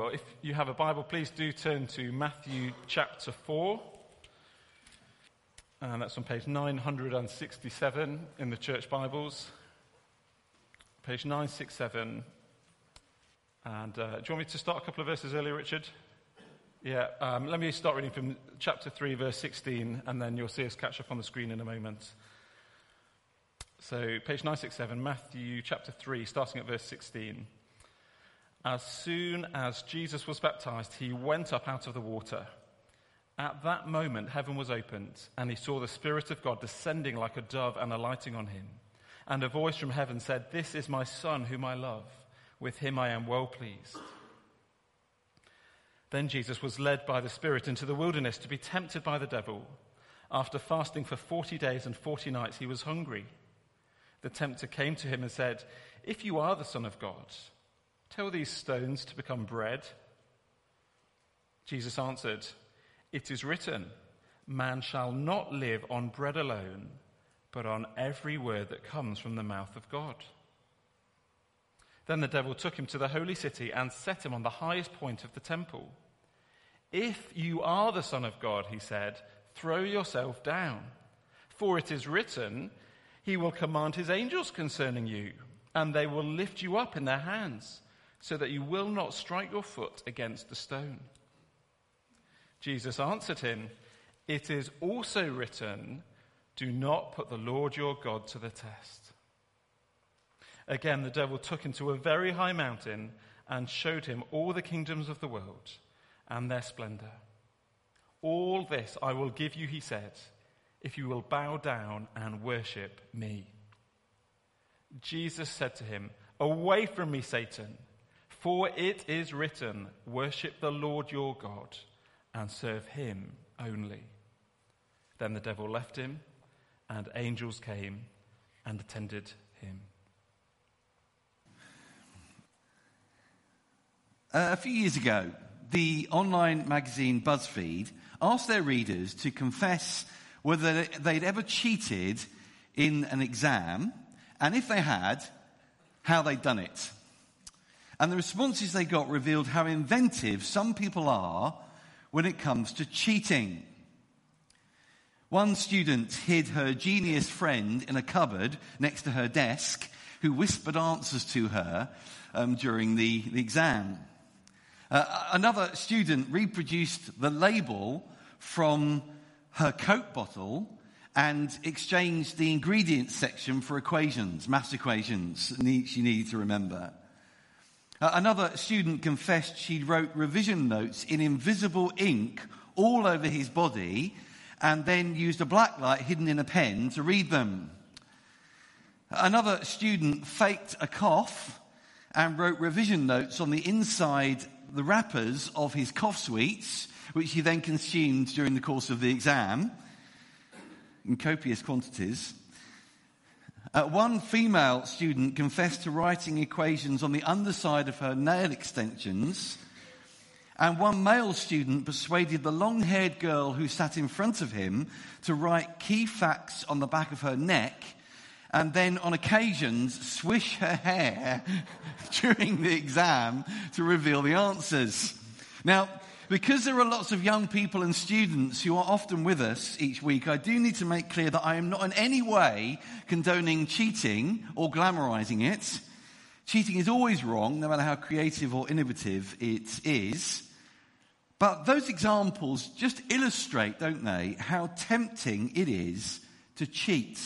Well, if you have a Bible, please do turn to Matthew chapter 4. And that's on page 967 in the church Bibles. Page 967. And do you want me to start a couple of verses earlier, Richard? Yeah, let me start reading from chapter 3, verse 16, and then you'll see us catch up on the screen in a moment. So, page 967, Matthew chapter 3, starting at verse 16. As soon as Jesus was baptized, he went up out of the water. At that moment, heaven was opened, and he saw the Spirit of God descending like a dove and alighting on him. And a voice from heaven said, "This is my Son, whom I love. With him I am well pleased." Then Jesus was led by the Spirit into the wilderness to be tempted by the devil. After fasting for 40 days and 40 nights, he was hungry. The tempter came to him and said, "If you are the Son of God, tell these stones to become bread." Jesus answered, "It is written, man shall not live on bread alone, but on every word that comes from the mouth of God." Then the devil took him to the holy city and set him on the highest point of the temple. "If you are the Son of God," he said, "throw yourself down. For it is written, he will command his angels concerning you, and they will lift you up in their hands, so that you will not strike your foot against a stone." Jesus answered him, "It is also written, do not put the Lord your God to the test." Again, the devil took him to a very high mountain and showed him all the kingdoms of the world and their splendor. "All this I will give you," he said, "if you will bow down and worship me." Jesus said to him, "Away from me, Satan, for it is written, worship the Lord your God and serve him only." Then the devil left him, and angels came and attended him. A few years ago, the online magazine BuzzFeed asked their readers to confess whether they'd ever cheated in an exam, and if they had, how they'd done it. And the responses they got revealed how inventive some people are when it comes to cheating. One student hid her genius friend in a cupboard next to her desk, who whispered answers to her during the exam. Another student reproduced the label from her Coke bottle and exchanged the ingredients section for equations, maths equations she needed to remember. Another student confessed she wrote revision notes in invisible ink all over his body and then used a black light hidden in a pen to read them. Another student faked a cough and wrote revision notes on the inside, the wrappers of his cough sweets, which he then consumed during the course of the exam in copious quantities. One female student confessed to writing equations on the underside of her nail extensions, and one male student persuaded the long-haired girl who sat in front of him to write key facts on the back of her neck, and then on occasions swish her hair during the exam to reveal the answers. Now, because there are lots of young people and students who are often with us each week, I do need to make clear that I am not in any way condoning cheating or glamorizing it. Cheating is always wrong, no matter how creative or innovative it is. But those examples just illustrate, don't they, how tempting it is to cheat.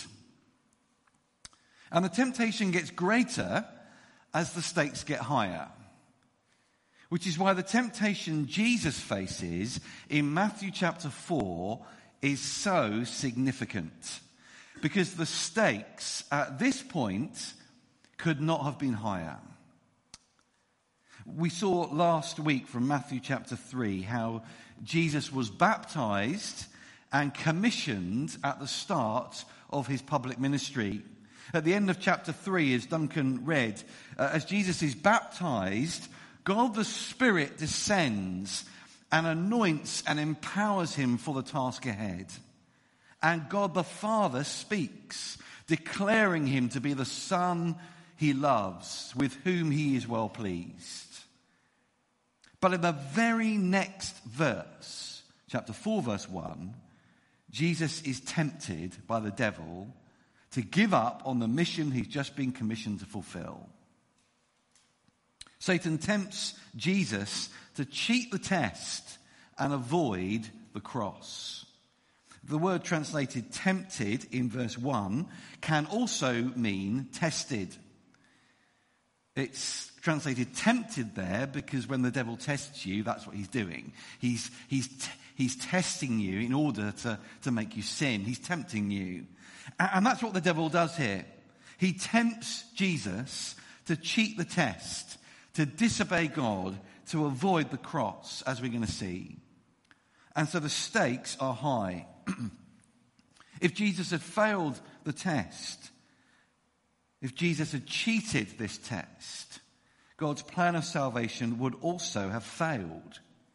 And the temptation gets greater as the stakes get higher. Which is why the temptation Jesus faces in Matthew chapter 4 is so significant. Because the stakes at this point could not have been higher. We saw last week from Matthew chapter 3 how Jesus was baptized and commissioned at the start of his public ministry. At the end of chapter 3, as Duncan read, as Jesus is baptized, God the Spirit descends and anoints and empowers him for the task ahead. And God the Father speaks, declaring him to be the Son he loves, with whom he is well pleased. But in the very next verse, chapter 4, verse 1, Jesus is tempted by the devil to give up on the mission he's just been commissioned to fulfill. Satan tempts Jesus to cheat the test and avoid the cross. The word translated tempted in verse 1 can also mean tested. It's translated tempted there because when the devil tests you, that's what he's doing. He's testing you in order to make you sin. He's tempting you. And that's what the devil does here. He tempts Jesus to cheat the test, to disobey God, to avoid the cross, as we're going to see. And so the stakes are high. If Jesus had failed the test, if Jesus had cheated this test, God's plan of salvation would also have failed.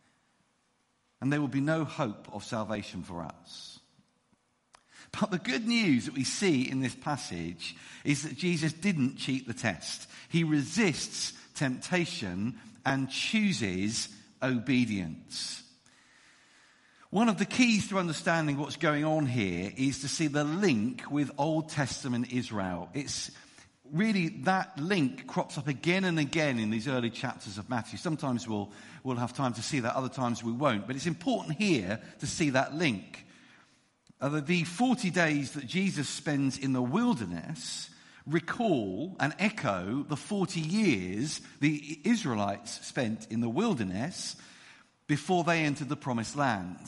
And there would be no hope of salvation for us. But the good news that we see in this passage is that Jesus didn't cheat the test. He resists temptation and chooses obedience. One of the keys to understanding what's going on here is to see the link with Old Testament Israel. It's really that link crops up again and again in these early chapters of Matthew. Sometimes we'll have time to see that, other times we won't. But it's important here to see that link. The 40 days that Jesus spends in the wilderness recall and echo the 40 years the Israelites spent in the wilderness before they entered the promised land.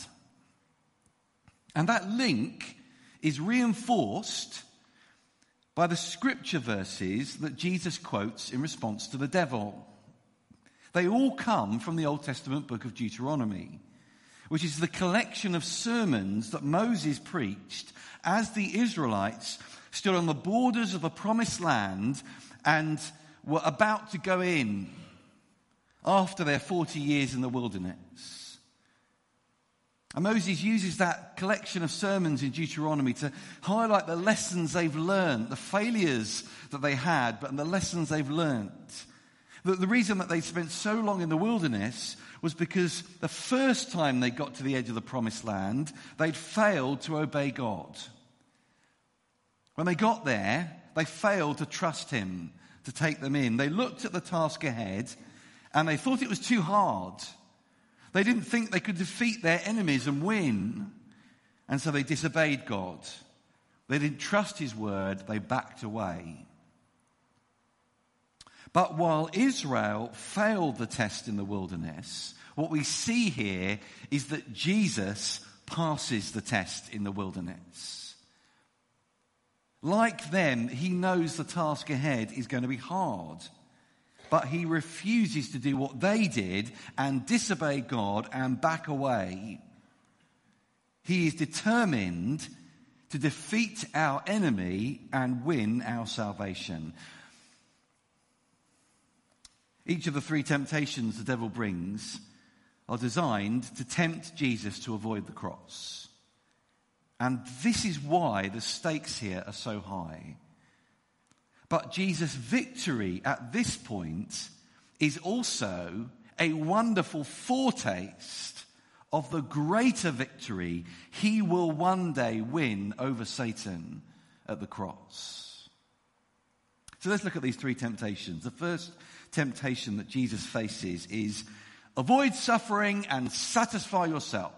And that link is reinforced by the scripture verses that Jesus quotes in response to the devil. They all come from the Old Testament book of Deuteronomy, which is the collection of sermons that Moses preached as the Israelites stood on the borders of the promised land and were about to go in after their 40 years in the wilderness. And Moses uses that collection of sermons in Deuteronomy to highlight the lessons they've learned, the failures that they had, but the lessons they've learned. The reason that they spent so long in the wilderness was because the first time they got to the edge of the promised land, they'd failed to obey God. When they got there, they failed to trust him to take them in. They looked at the task ahead and they thought it was too hard. They didn't think they could defeat their enemies and win. And so they disobeyed God. They didn't trust his word. They backed away. But while Israel failed the test in the wilderness, what we see here is that Jesus passes the test in the wilderness. Like them, he knows the task ahead is going to be hard. But he refuses to do what they did and disobey God and back away. He is determined to defeat our enemy and win our salvation. Each of the three temptations the devil brings are designed to tempt Jesus to avoid the cross. And this is why the stakes here are so high. But Jesus' victory at this point is also a wonderful foretaste of the greater victory he will one day win over Satan at the cross. So let's look at these three temptations. The first temptation that Jesus faces is avoid suffering and satisfy yourself.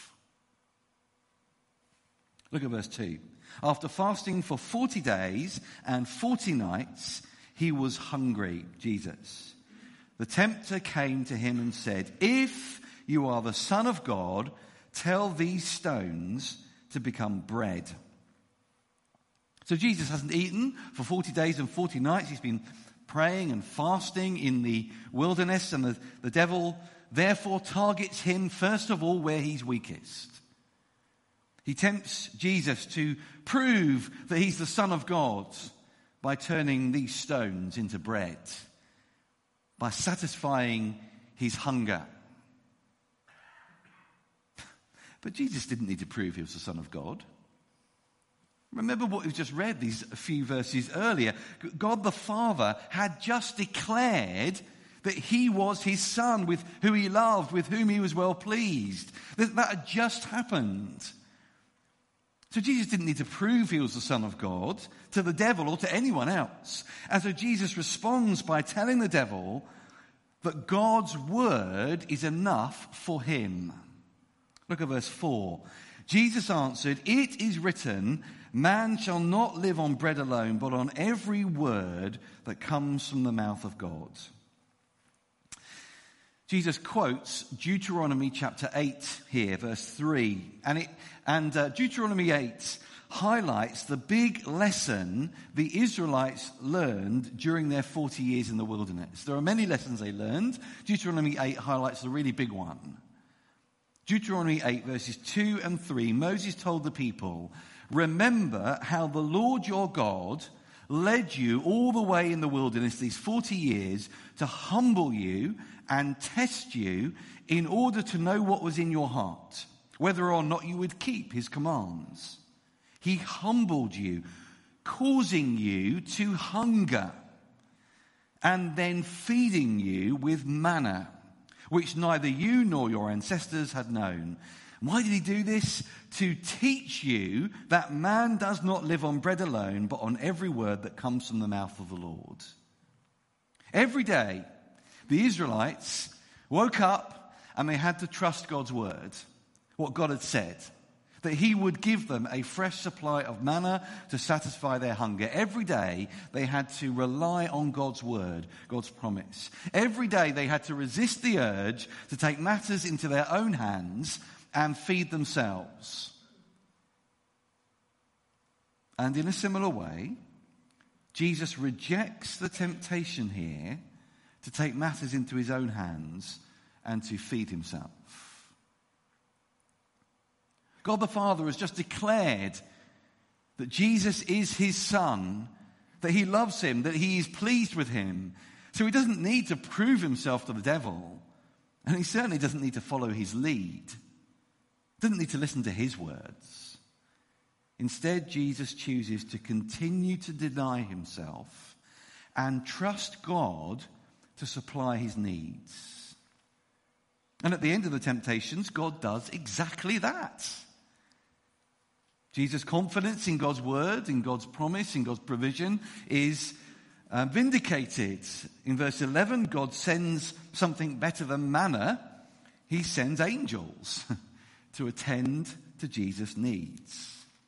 Look at verse 2. After fasting for 40 days and 40 nights, he was hungry, Jesus. The tempter came to him and said, "If you are the Son of God, tell these stones to become bread." So Jesus hasn't eaten for 40 days and 40 nights. He's been praying and fasting in the wilderness, and the devil therefore targets him first of all where he's weakest. He tempts Jesus to prove that he's the Son of God by turning these stones into bread, by satisfying his hunger. But Jesus didn't need to prove he was the Son of God. Remember what we've just read these few verses earlier. God the Father had just declared that he was his son, with who he loved, with whom he was well pleased. That had just happened. So Jesus didn't need to prove he was the Son of God to the devil or to anyone else. And so Jesus responds by telling the devil that God's word is enough for him. Look at verse 4. Jesus answered, "It is written, man shall not live on bread alone, but on every word that comes from the mouth of God." Jesus quotes Deuteronomy chapter 8 here, verse 3. And Deuteronomy 8 highlights the big lesson the Israelites learned during their 40 years in the wilderness. There are many lessons they learned. Deuteronomy 8 highlights the really big one. Deuteronomy 8 verses 2 and 3, Moses told the people, "Remember how the Lord your God led you all the way in the wilderness these 40 years to humble you and test you in order to know what was in your heart, whether or not you would keep his commands. He humbled you, causing you to hunger, and then feeding you with manna, which neither you nor your ancestors had known." Why did he do this? To teach you that man does not live on bread alone, but on every word that comes from the mouth of the Lord. Every day, the Israelites woke up and they had to trust God's word, what God had said, that he would give them a fresh supply of manna to satisfy their hunger. Every day they had to rely on God's word, God's promise. Every day they had to resist the urge to take matters into their own hands and feed themselves. And in a similar way, Jesus rejects the temptation here to take matters into his own hands and to feed himself. God the Father has just declared that Jesus is his son, that he loves him, that he is pleased with him. So he doesn't need to prove himself to the devil, and he certainly doesn't need to follow his lead. Doesn't need to listen to his words. Instead, Jesus chooses to continue to deny himself and trust God to supply his needs. And at the end of the temptations, God does exactly that. Jesus' confidence in God's word, in God's promise, in God's provision is vindicated. In verse 11, God sends something better than manna. He sends angels to attend to Jesus' needs.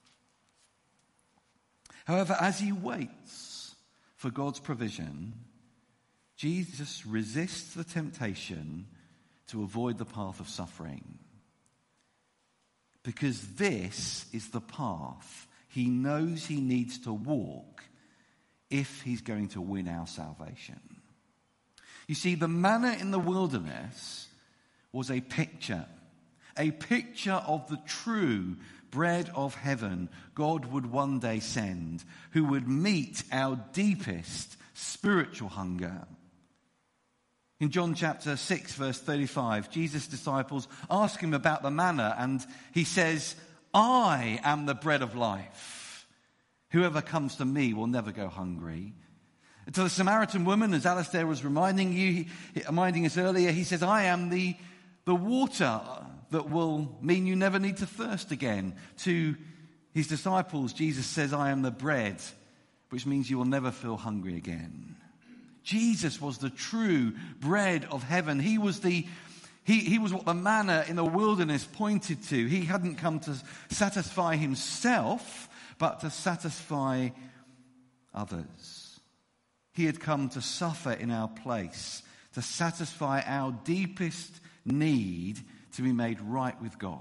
However, as he waits for God's provision, Jesus resists the temptation to avoid the path of suffering. Because this is the path he knows he needs to walk if he's going to win our salvation. You see, the manna in the wilderness was a picture of the true bread of heaven God would one day send, who would meet our deepest spiritual hunger. In John chapter 6, verse 35, Jesus' disciples ask him about the manna, and he says, "I am the bread of life. Whoever comes to me will never go hungry." And to the Samaritan woman, as Alistair was reminding us earlier, he says, "I am the water that will mean you never need to thirst again." To his disciples, Jesus says, "I am the bread," which means you will never feel hungry again. Jesus was the true bread of heaven. He was what the manna in the wilderness pointed to. He hadn't come to satisfy himself, but to satisfy others. He had come to suffer in our place, to satisfy our deepest need to be made right with God.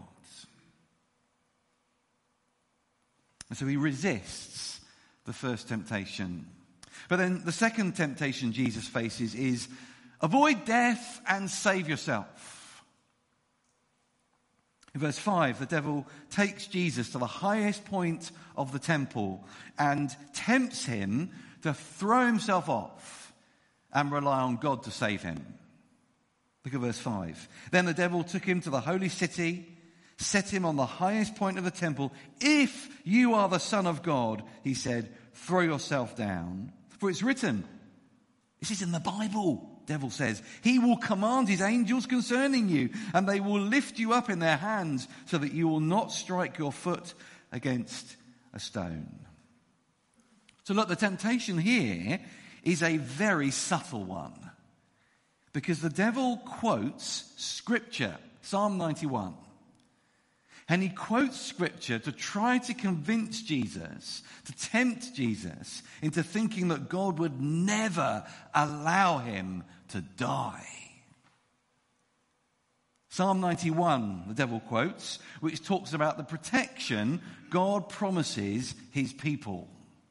And so he resists the first temptation. But then the second temptation Jesus faces is avoid death and save yourself. In verse 5, the devil takes Jesus to the highest point of the temple and tempts him to throw himself off and rely on God to save him. Look at verse 5. Then the devil took him to the holy city, set him on the highest point of the temple. "If you are the Son of God," he said, "throw yourself down. For it's written," this is in the Bible, devil says, he will command his angels concerning you, and they will lift you up in their hands so that you will not strike your foot against a stone. So look, the temptation here is a very subtle one, because the devil quotes Scripture, Psalm 91. And he quotes Scripture to try to convince Jesus, to tempt Jesus into thinking that God would never allow him to die. Psalm 91, the devil quotes, which talks about the protection God promises his people.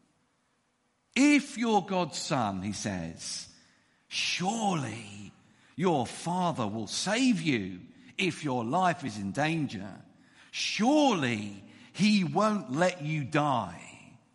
If you're God's son, he says, surely your Father will save you if your life is in danger. Surely he won't let you die.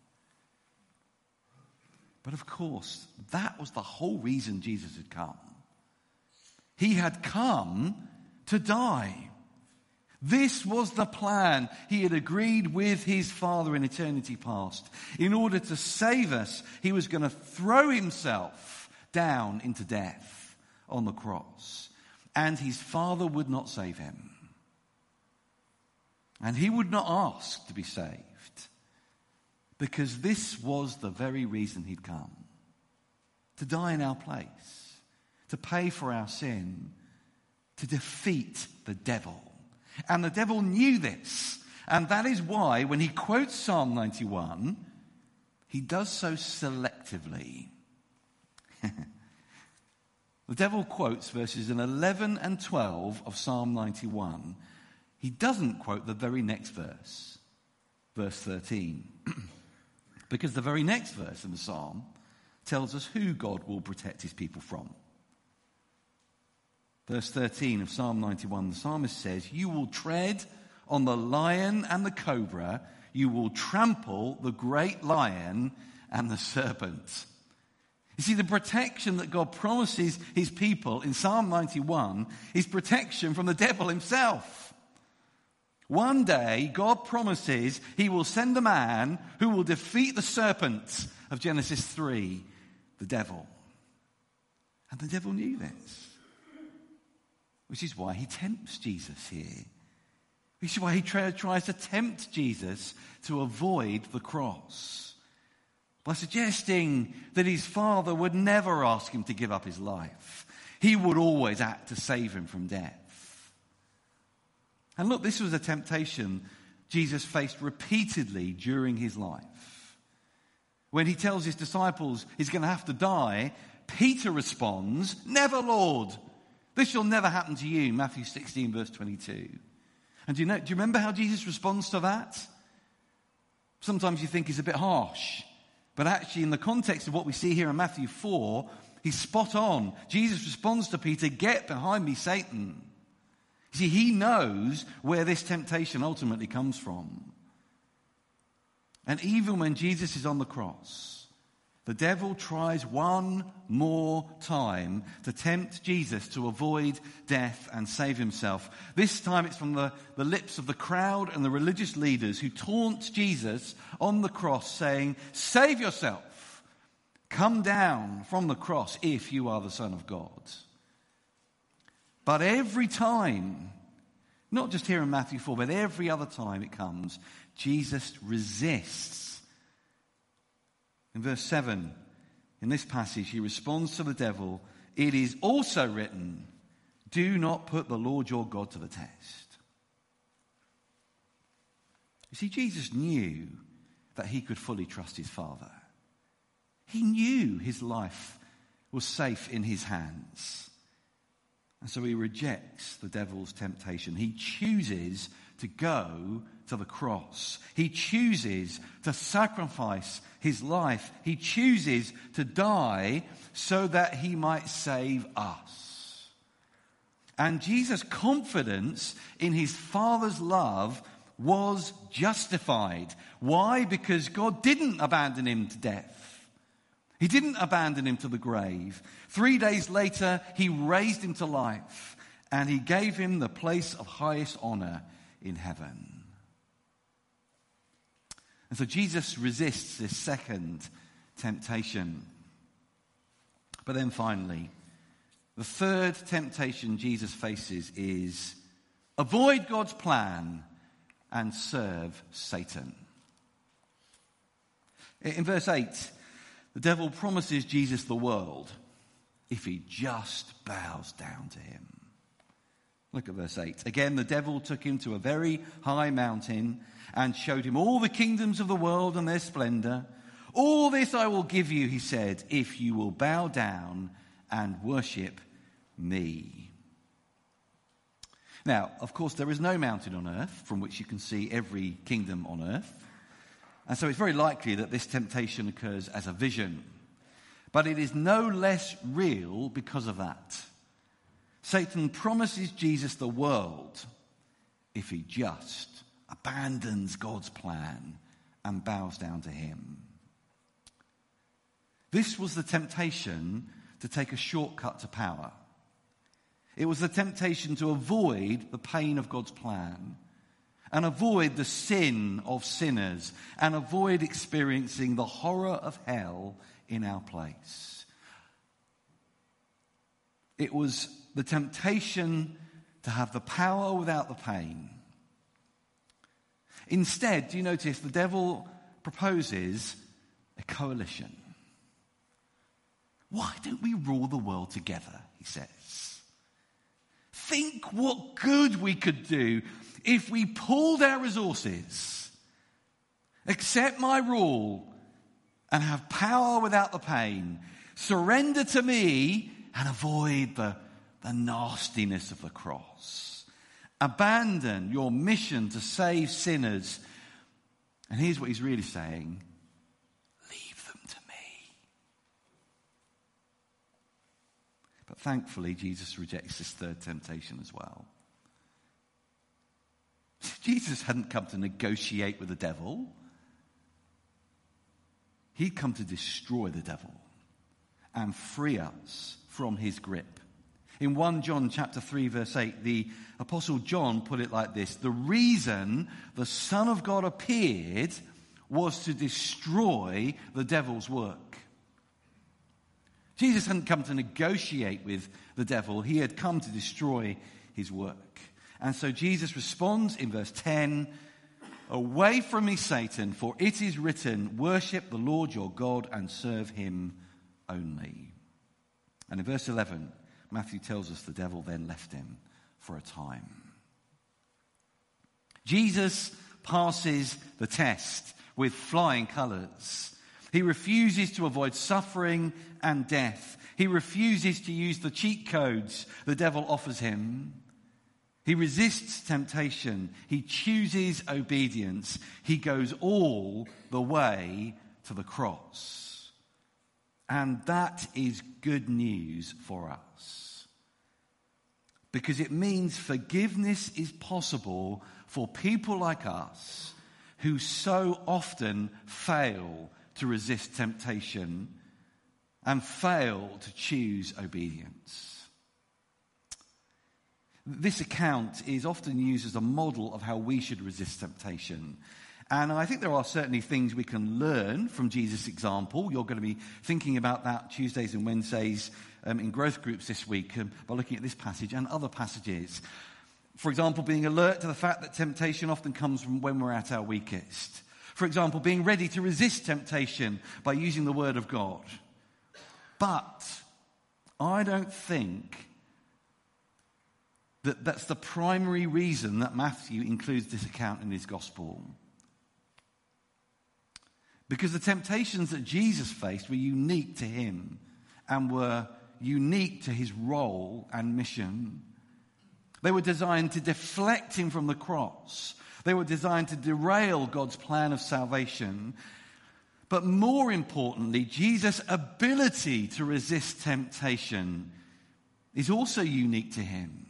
But of course, that was the whole reason Jesus had come. He had come to die. This was the plan he had agreed with his Father in eternity past. In order to save us, he was going to throw himself down into death on the cross. And his Father would not save him. And he would not ask to be saved, because this was the very reason he'd come. To die in our place, to pay for our sin, to defeat the devil. And the devil knew this. And that is why when he quotes Psalm 91, he does so selectively. The devil quotes verses 11 and 12 of Psalm 91. He doesn't quote the very next verse, verse 13, because the very next verse in the psalm tells us who God will protect his people from. Verse 13 of Psalm 91, the psalmist says, you will tread on the lion and the cobra, you will trample the great lion and the serpent. You see, the protection that God promises his people in Psalm 91 is protection from the devil himself. One day, God promises he will send a man who will defeat the serpent of Genesis 3, the devil. And the devil knew this, which is why he tempts Jesus here. Which is why he tries to tempt Jesus to avoid the cross by suggesting that his Father would never ask him to give up his life. He would always act to save him from death. And look, this was a temptation Jesus faced repeatedly during his life. When he tells his disciples he's going to have to die, Peter responds, never, Lord. This shall never happen to you, Matthew 16, verse 22. And do you remember how Jesus responds to that? Sometimes you think he's a bit harsh. But actually, in the context of what we see here in Matthew 4, he's spot on. Jesus responds to Peter, get behind me, Satan. See, he knows where this temptation ultimately comes from. And even when Jesus is on the cross, the devil tries one more time to tempt Jesus to avoid death and save himself. This time it's from the lips of the crowd and the religious leaders who taunt Jesus on the cross, saying, save yourself. Come down from the cross if you are the Son of God. But every time, not just here in Matthew 4, but every other time it comes, Jesus resists. In verse 7, in this passage, he responds to the devil, it is also written, do not put the Lord your God to the test. You see, Jesus knew that he could fully trust his Father. He knew his life was safe in his hands. And so he rejects the devil's temptation. He chooses to go to the cross. He chooses to sacrifice his life. He chooses to die so that he might save us. And Jesus' confidence in his Father's love was justified. Why? Because God didn't abandon him to death. He didn't abandon him to the grave. 3 days later, he raised him to life, and he gave him the place of highest honor in heaven. And so Jesus resists this second temptation. But then finally, The third temptation Jesus faces is avoid God's plan and serve Satan. In verse 8, the devil promises Jesus the world if he just bows down to him. Look at verse 8. Again, the devil took him to a very high mountain and showed him all the kingdoms of the world and their splendor. All this I will give you, he said, if you will bow down and worship me. Now, of course, there is no mountain on earth from which you can see every kingdom on earth. And so it's very likely that this temptation occurs as a vision. But it is no less real because of that. Satan promises Jesus the world if he just abandons God's plan and bows down to him. This was the temptation to take a shortcut to power. It was the temptation to avoid the pain of God's plan and avoid the sin of sinners and avoid experiencing the horror of hell in our place. It was the temptation to have the power without the pain. Instead, do you notice the devil proposes a coalition? Why don't we rule the world together, he says. Think what good we could do if we pooled our resources, accept my rule, and have power without the pain. Surrender to me and avoid the nastiness of the cross. Abandon your mission to save sinners. And here's what he's really saying. Leave them to me. But thankfully, Jesus rejects this third temptation as well. Jesus hadn't come to negotiate with the devil. He'd come to destroy the devil and free us from his grip. In 1 John chapter 3 verse 8, the Apostle John put it like this: the reason the Son of God appeared was to destroy the devil's work. Jesus hadn't come to negotiate with the devil. He had come to destroy his work. And so Jesus responds in verse 10, away from me, Satan, for it is written, worship the Lord your God and serve him only. And in verse 11, Matthew tells us the devil then left him for a time. Jesus passes the test with flying colours. He refuses to avoid suffering and death. He refuses to use the cheat codes the devil offers him. He resists temptation. He chooses obedience. He goes all the way to the cross. And that is good news for us. Because it means forgiveness is possible for people like us who so often fail to resist temptation and fail to choose obedience. This account is often used as a model of how we should resist temptation. And I think there are certainly things we can learn from Jesus' example. You're going to be thinking about that Tuesdays and Wednesdays in growth groups this week by looking at this passage and other passages. For example, being alert to the fact that temptation often comes from when we're at our weakest. For example, being ready to resist temptation by using the Word of God. But I don't think that's the primary reason that Matthew includes this account in his gospel. Because the temptations that Jesus faced were unique to him and were unique to his role and mission. They were designed to deflect him from the cross. They were designed to derail God's plan of salvation. But more importantly, Jesus' ability to resist temptation is also unique to him.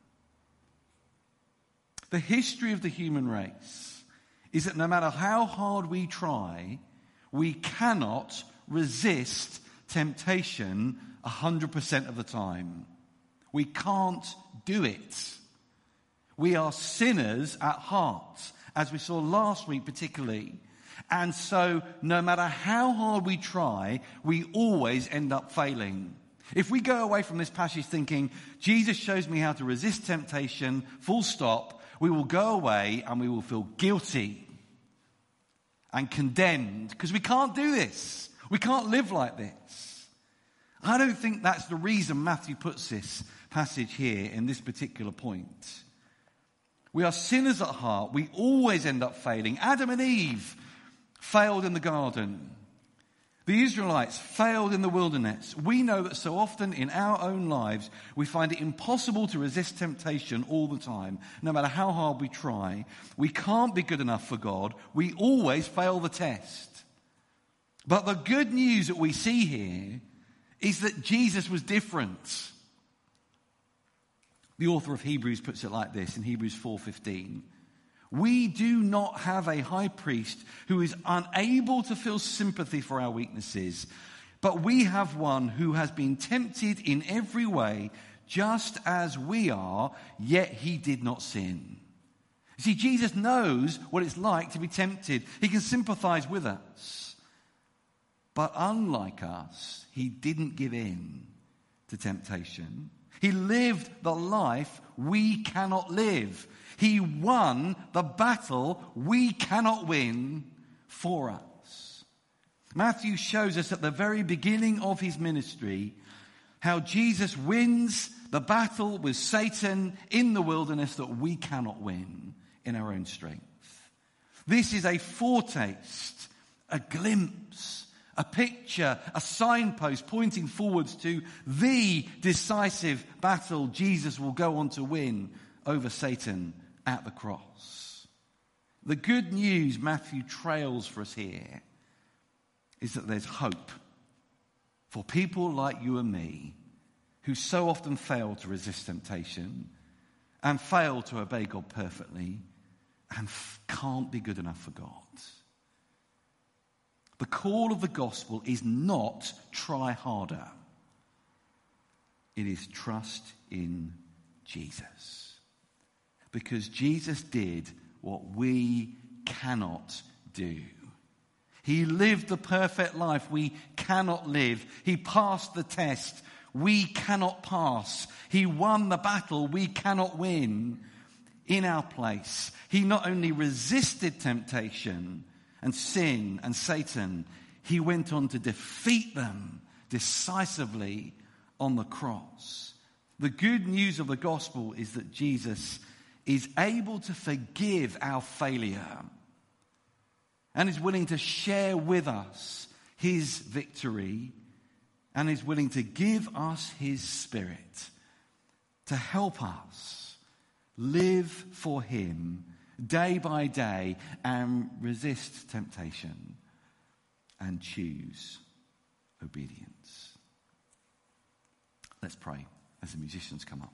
The history of the human race is that no matter how hard we try, we cannot resist temptation 100% of the time. We can't do it. We are sinners at heart, as we saw last week particularly. And so no matter how hard we try, we always end up failing. If we go away from this passage thinking, Jesus shows me how to resist temptation, full stop, we will go away and we will feel guilty and condemned because we can't do this. We can't live like this. I don't think that's the reason Matthew puts this passage here in this particular point. We are sinners at heart. We always end up failing. Adam and Eve failed in the garden. The Israelites failed in the wilderness. We know that so often in our own lives, we find it impossible to resist temptation all the time. No matter how hard we try, we can't be good enough for God. We always fail the test. But the good news that we see here is that Jesus was different. The author of Hebrews puts it like this in Hebrews 4:15. We do not have a high priest who is unable to feel sympathy for our weaknesses, but we have one who has been tempted in every way, just as we are, yet he did not sin. You see, Jesus knows what it's like to be tempted. He can sympathize with us. But unlike us, he didn't give in to temptation. He lived the life we cannot live. He won the battle we cannot win for us. Matthew shows us at the very beginning of his ministry how Jesus wins the battle with Satan in the wilderness that we cannot win in our own strength. This is a foretaste, a glimpse, a picture, a signpost pointing forwards to the decisive battle Jesus will go on to win over Satan at the cross. The good news Matthew trails for us here is that there's hope for people like you and me who so often fail to resist temptation and fail to obey God perfectly and can't be good enough for God. The call of the gospel is not try harder. It is trust in Jesus. Because Jesus did what we cannot do. He lived the perfect life we cannot live. He passed the test we cannot pass. He won the battle we cannot win in our place. He not only resisted temptation and sin and Satan, he went on to defeat them decisively on the cross. The good news of the gospel is that Jesus is able to forgive our failure and is willing to share with us his victory and is willing to give us his Spirit to help us live for him day by day and resist temptation and choose obedience. Let's pray as the musicians come up.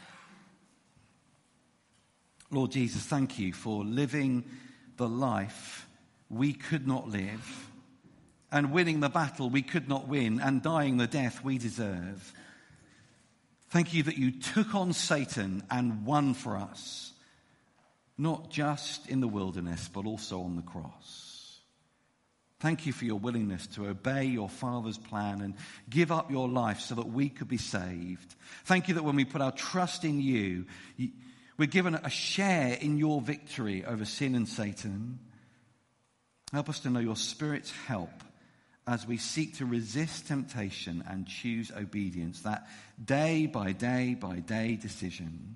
Lord Jesus, thank you for living the life we could not live and winning the battle we could not win and dying the death we deserve. Thank you that you took on Satan and won for us, not just in the wilderness, but also on the cross. Thank you for your willingness to obey your Father's plan and give up your life so that we could be saved. Thank you that when we put our trust in you, we're given a share in your victory over sin and Satan. Help us to know your Spirit's help as we seek to resist temptation and choose obedience, that day by day decision.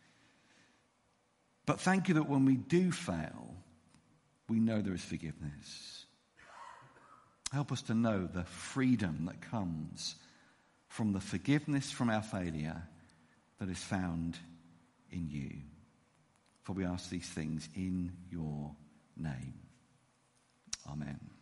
But thank you that when we do fail, we know there is forgiveness. Help us to know the freedom that comes from the forgiveness from our failure that is found in you. For we ask these things in your name. Amen.